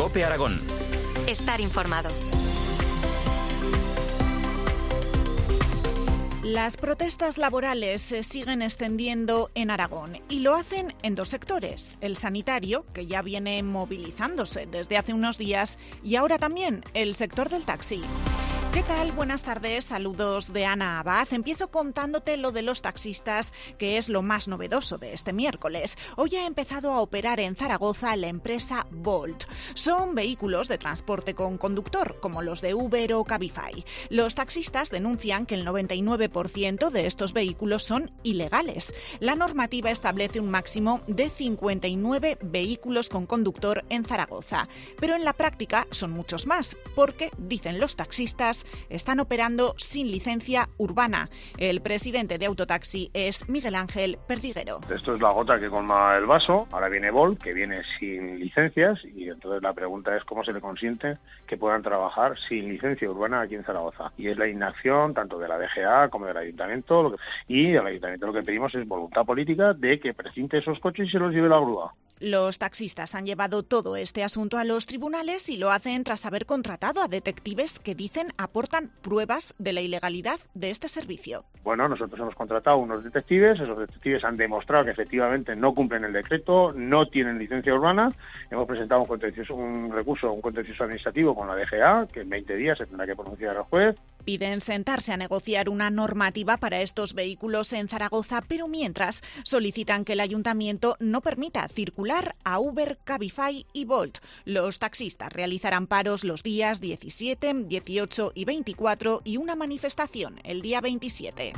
COPE Aragón. Estar informado. Las protestas laborales se siguen extendiendo en Aragón y lo hacen en dos sectores. El sanitario, que ya viene movilizándose desde hace unos días, y ahora también el sector del taxi. ¿Qué tal? Buenas tardes, saludos de Ana Abad. Empiezo contándote lo de los taxistas, que es lo más novedoso de este miércoles. Hoy ha empezado a operar en Zaragoza la empresa Bolt. Son vehículos de transporte con conductor, como los de Uber o Cabify. Los taxistas denuncian que el 99% de estos vehículos son ilegales. La normativa establece un máximo de 59 vehículos con conductor en Zaragoza. Pero en la práctica son muchos más, porque, dicen los taxistas, están operando sin licencia urbana. El presidente de Autotaxi es Miguel Ángel Perdiguero. Esto es la gota que colma el vaso. Ahora viene Bolt, que viene sin licencias, y entonces la pregunta es cómo se le consiente que puedan trabajar sin licencia urbana aquí en Zaragoza. Y es la inacción tanto de la DGA como del Ayuntamiento. Y al Ayuntamiento lo que pedimos es voluntad política de que precinte esos coches y se los lleve la grúa. Los taxistas han llevado todo este asunto a los tribunales y lo hacen tras haber contratado a detectives que dicen aportan pruebas de la ilegalidad de este servicio. Bueno, nosotros hemos contratado unos detectives, esos detectives han demostrado que efectivamente no cumplen el decreto, no tienen licencia urbana. Hemos presentado un recurso administrativo con la DGA, que en 20 días se tendrá que pronunciar el juez. Piden sentarse a negociar una normativa para estos vehículos en Zaragoza, pero mientras solicitan que el ayuntamiento no permita circular a Uber, Cabify y Bolt. Los taxistas realizarán paros los días 17, 18 y 24 y una manifestación el día 27.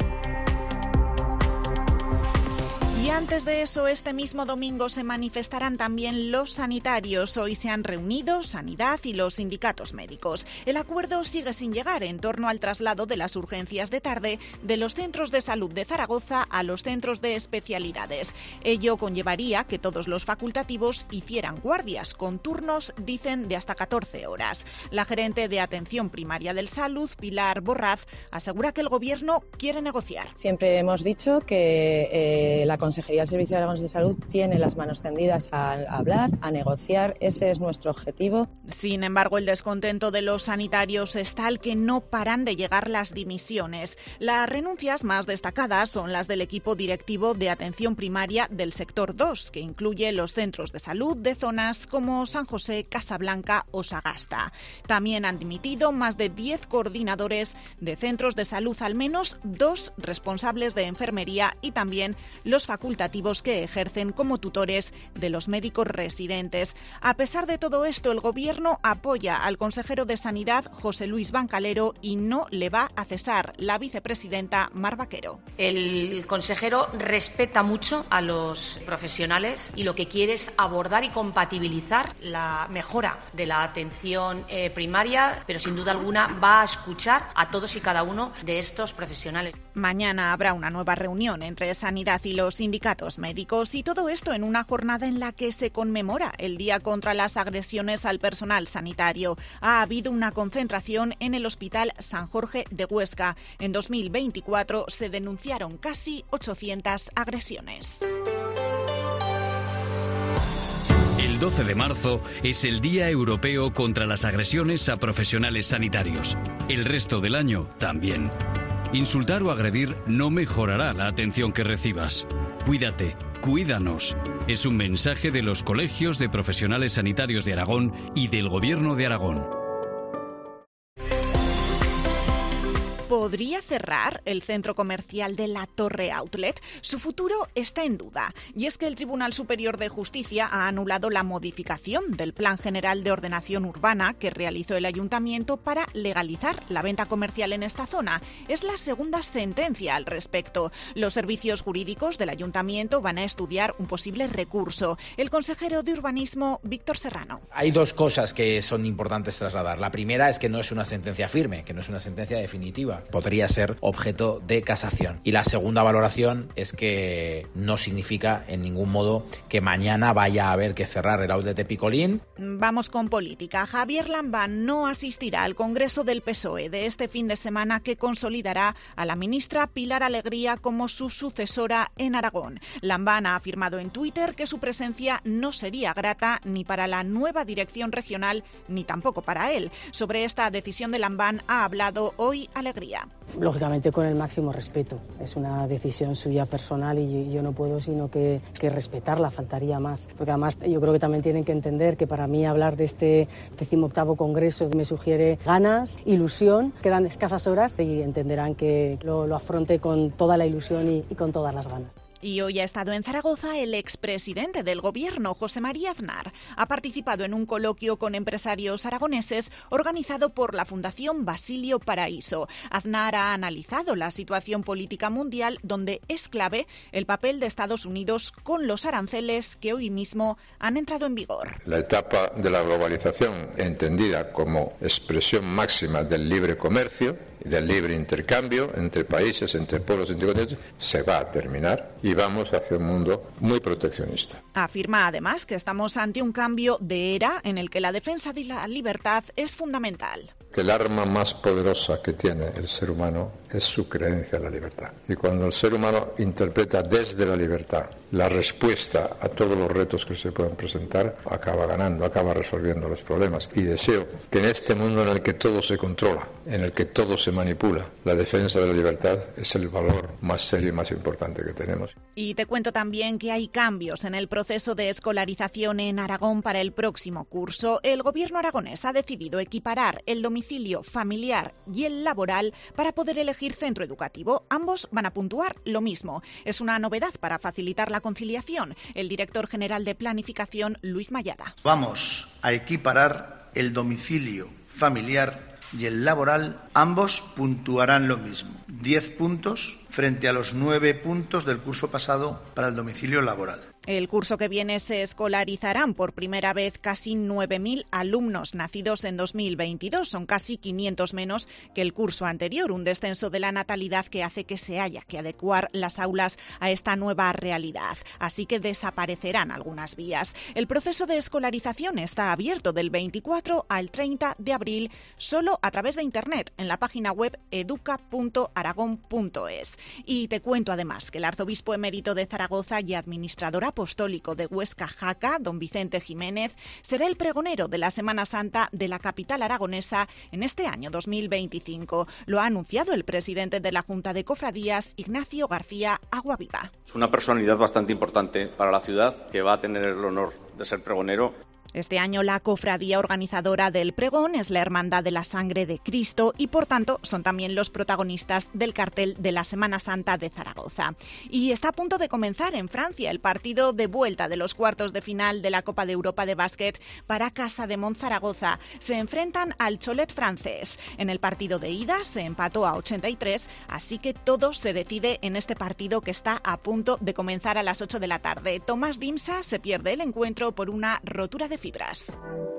Y antes de eso, este mismo domingo se manifestarán también los sanitarios. Hoy se han reunido Sanidad y los sindicatos médicos. El acuerdo sigue sin llegar en torno al traslado de las urgencias de tarde de los centros de salud de Zaragoza a los centros de especialidades. Ello conllevaría que todos los facultativos hicieran guardias con turnos, dicen, de hasta 14 horas. La gerente de Atención Primaria del Salud, Pilar Borraz, asegura que el Gobierno quiere negociar. Siempre hemos dicho que la Consejería del Servicio de Aragón de Salud tiene las manos tendidas a hablar, a negociar. Ese es nuestro objetivo. Sin embargo, el descontento de los sanitarios es tal que no paran de llegar las dimisiones. Las renuncias más destacadas son las del equipo directivo de atención primaria del sector 2, que incluye los centros de salud de zonas como San José, Casablanca o Sagasta. También han dimitido más de 10 coordinadores de centros de salud, al menos 2 responsables de enfermería y también los facultativos que ejercen como tutores de los médicos residentes. A pesar de todo esto, el Gobierno apoya al consejero de Sanidad, José Luis Bancalero, y no le va a cesar la vicepresidenta Mar Vaquero. El consejero respeta mucho a los profesionales y lo que quiere es abordar y compatibilizar la mejora de la atención primaria, pero sin duda alguna va a escuchar a todos y cada uno de estos profesionales. Mañana habrá una nueva reunión entre Sanidad y los sindicatos médicos, y todo esto en una jornada en la que se conmemora el Día contra las Agresiones al Personal Sanitario. Ha habido una concentración en el Hospital San Jorge de Huesca. En 2024 se denunciaron casi 800 agresiones. El 12 de marzo es el Día Europeo contra las Agresiones a Profesionales Sanitarios. El resto del año también. Insultar o agredir no mejorará la atención que recibas. Cuídate, cuídanos. Es un mensaje de los colegios de profesionales sanitarios de Aragón y del Gobierno de Aragón. ¿Podría cerrar el centro comercial de la Torre Outlet? Su futuro está en duda. Y es que el Tribunal Superior de Justicia ha anulado la modificación del Plan General de Ordenación Urbana que realizó el Ayuntamiento para legalizar la venta comercial en esta zona. Es la segunda sentencia al respecto. Los servicios jurídicos del Ayuntamiento van a estudiar un posible recurso. El consejero de Urbanismo, Víctor Serrano. Hay dos cosas que son importantes trasladar. La primera es que no es una sentencia firme, que no es una sentencia definitiva. podría ser objeto de casación. Y la segunda valoración es que no significa en ningún modo que mañana vaya a haber que cerrar el outlet de Picolín. Vamos con política. Javier Lambán no asistirá al Congreso del PSOE de este fin de semana, que consolidará a la ministra Pilar Alegría como su sucesora en Aragón. Lambán ha afirmado en Twitter que su presencia no sería grata ni para la nueva dirección regional ni tampoco para él. Sobre esta decisión de Lambán ha hablado hoy Alegría. Lógicamente con el máximo respeto. Es una decisión suya personal y yo no puedo sino que respetarla, faltaría más. Porque además yo creo que también tienen que entender que para mí hablar de este 18º Congreso me sugiere ganas, ilusión, quedan escasas horas y entenderán que lo afronte con toda la ilusión y con todas las ganas. Y hoy ha estado en Zaragoza el expresidente del Gobierno, José María Aznar. Ha participado en un coloquio con empresarios aragoneses organizado por la Fundación Basilio Paraíso. Aznar ha analizado la situación política mundial, donde es clave el papel de Estados Unidos con los aranceles que hoy mismo han entrado en vigor. La etapa de la globalización, entendida como expresión máxima del libre comercio y del libre intercambio entre países, entre pueblos, entre continentes, se va a terminar y vamos hacia un mundo muy proteccionista. Afirma además que estamos ante un cambio de era en el que la defensa de la libertad es fundamental. Que el arma más poderosa que tiene el ser humano es su creencia en la libertad. Y cuando el ser humano interpreta desde la libertad la respuesta a todos los retos que se pueden presentar, acaba ganando, acaba resolviendo los problemas. Y deseo que en este mundo en el que todo se controla, en el que todo se manipula, la defensa de la libertad es el valor más serio y más importante que tenemos. Y te cuento también que hay cambios en el proceso de escolarización en Aragón para el próximo curso. El Gobierno aragonés ha decidido equiparar el domicilio familiar y el laboral para poder elegir centro educativo. Ambos van a puntuar lo mismo. Es una novedad para facilitar la conciliación. El director general de Planificación, Luis Mayada. Vamos a equiparar el domicilio familiar y el laboral. Ambos puntuarán lo mismo. 10 puntos frente a los 9 puntos del curso pasado para el domicilio laboral. El curso que viene se escolarizarán por primera vez casi 9.000 alumnos nacidos en 2022. Son casi 500 menos que el curso anterior, un descenso de la natalidad que hace que se haya que adecuar las aulas a esta nueva realidad. Así que desaparecerán algunas vías. El proceso de escolarización está abierto del 24 al 30 de abril solo a través de Internet en la página web educa.aragón.es. Y te cuento además que el arzobispo emérito de Zaragoza y administrador apostólico de Huesca Jaca, don Vicente Jiménez, será el pregonero de la Semana Santa de la capital aragonesa en este año 2025. Lo ha anunciado el presidente de la Junta de Cofradías, Ignacio García Aguaviva. Es una personalidad bastante importante para la ciudad que va a tener el honor de ser pregonero. Este año la cofradía organizadora del pregón es la Hermandad de la Sangre de Cristo y, por tanto, son también los protagonistas del cartel de la Semana Santa de Zaragoza. Y está a punto de comenzar en Francia el partido de vuelta de los cuartos de final de la Copa de Europa de Básquet para Casa de Monzaragoza. Se enfrentan al Cholet francés. En el partido de ida se empató a 83, así que todo se decide en este partido que está a punto de comenzar a las 8 de la tarde. Tomás Dimsa se pierde el encuentro por una rotura de fibras.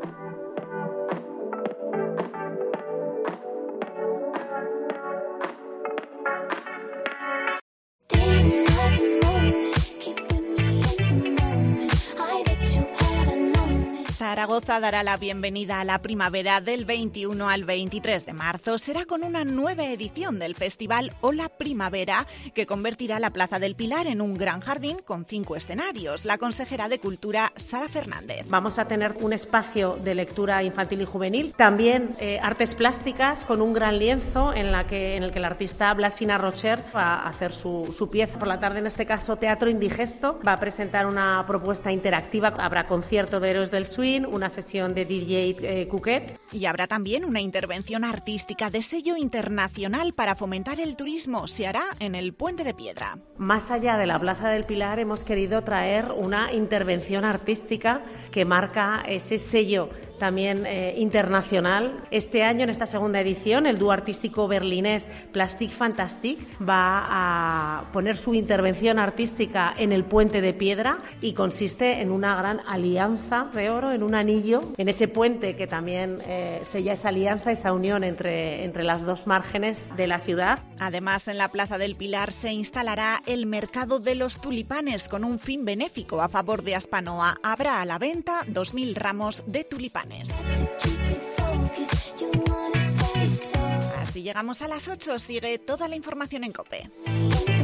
Zaragoza dará la bienvenida a la primavera del 21 al 23 de marzo. Será con una nueva edición del festival Hola Primavera, que convertirá la Plaza del Pilar en un gran jardín con 5 escenarios. La consejera de Cultura, Sara Fernández. Vamos a tener un espacio de lectura infantil y juvenil, también artes plásticas con un gran lienzo en el que el artista Blasina Rocher va a hacer su pieza. Por la tarde, en este caso, Teatro Indigesto va a presentar una propuesta interactiva. Habrá concierto de Héroes del Swing, una sesión de DJ Cuquet. Y habrá también una intervención artística de sello internacional para fomentar el turismo. Se hará en el Puente de Piedra. Más allá de la Plaza del Pilar hemos querido traer una intervención artística que marca ese sello también internacional. Este año, en esta segunda edición, el dúo artístico berlinés Plastic Fantastic va a poner su intervención artística en el Puente de Piedra y consiste en una gran alianza de oro, en un anillo, en ese puente que también sella esa alianza, esa unión entre las dos márgenes de la ciudad. Además, en la Plaza del Pilar se instalará el Mercado de los Tulipanes con un fin benéfico a favor de Aspanoa. Habrá a la venta 2.000 ramos de tulipanes. Así llegamos a las 8. Sigue toda la información en COPE.